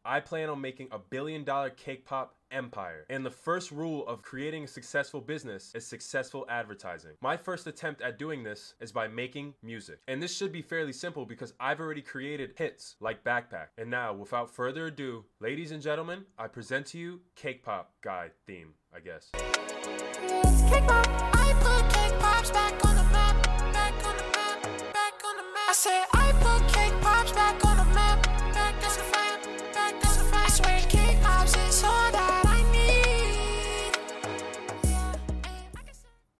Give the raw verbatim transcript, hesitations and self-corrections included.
I plan on making a billion dollar cake pop empire. And the first rule of creating a successful business is successful advertising. My first attempt at doing this is by making music. And this should be fairly simple because I've already created hits like Backpack. And now, without further ado, ladies and gentlemen, I present to you Cake Pop Guy theme, I guess. Cake pop, I put cake pops back on the map, back on the map, back on the map. I said I